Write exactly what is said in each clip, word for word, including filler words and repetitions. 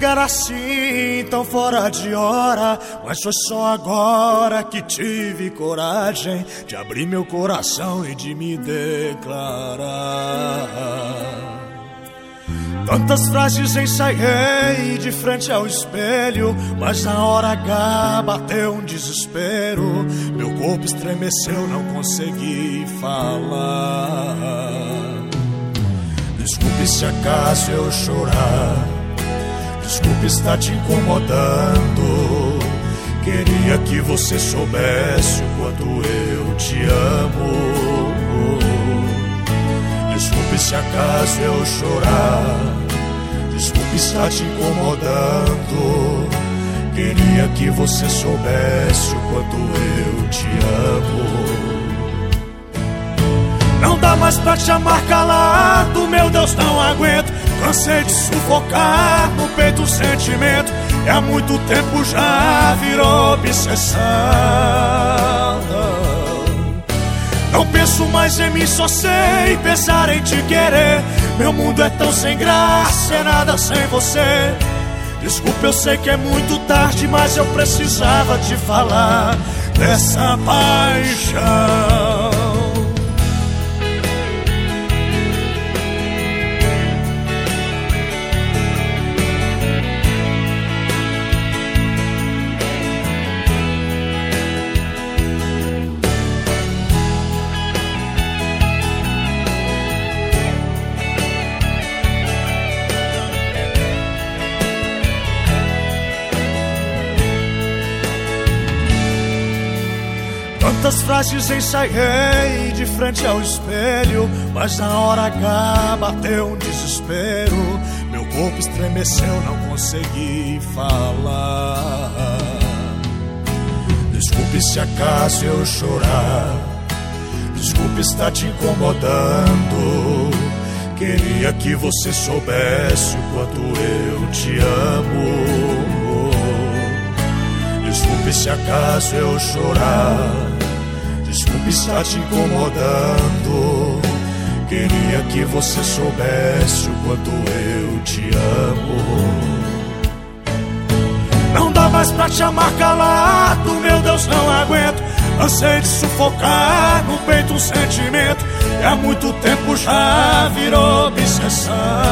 era assim, tão fora de hora, mas foi só agora que tive coragem de abrir meu coração e de me declarar. Tantas frases ensaiei de frente ao espelho, mas na hora H bateu um desespero. Meu corpo estremeceu, não consegui falar. Desculpe se acaso eu chorar, desculpe estar te incomodando. Queria que você soubesse o quanto eu te amo. Desculpe se acaso eu chorar, desculpe estar te incomodando. Queria que você soubesse o quanto eu te amo. Não dá mais pra te amar calado, meu Deus, não aguento. Cansei de sufocar no peito o sentimento, e há muito tempo já virou obsessão. Não penso mais em mim, só sei pensar em te querer. Meu mundo é tão sem graça, é nada sem você. Desculpa, eu sei que é muito tarde, mas eu precisava te falar dessa paixão. Quantas frases ensaiei de frente ao espelho, mas na hora H bateu um desespero. Meu corpo estremeceu, não consegui falar. Desculpe se acaso eu chorar, desculpe estar te incomodando. Queria que você soubesse o quanto eu te amo. Desculpe se acaso eu chorar, desculpe estar te incomodando. Queria que você soubesse o quanto eu te amo. Não dá mais pra te amar calado, meu Deus, não aguento. Cansei de sufocar no peito um sentimento, e há muito tempo já virou obsessão.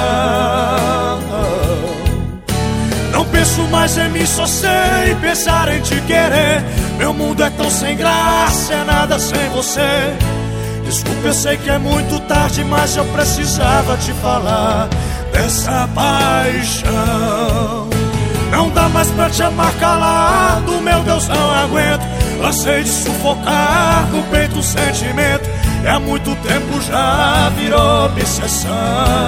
Não penso mais em mim, só sei pensar em te querer. Meu mundo é tão sem graça, é nada sem você. Desculpa, eu sei que é muito tarde, mas eu precisava te falar dessa paixão. Não dá mais pra te amar calado, meu Deus, não aguento. Cansei de sufocar no peito o sentimento, e há muito tempo já virou obsessão.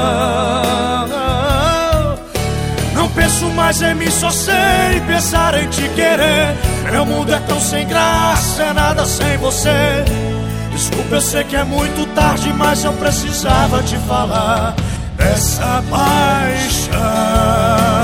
Não penso mais em mim, só sei pensar em te querer. Meu mundo é tão sem graça, é nada sem você. Desculpa, eu sei que é muito tarde, mas eu precisava te falar dessa paixão.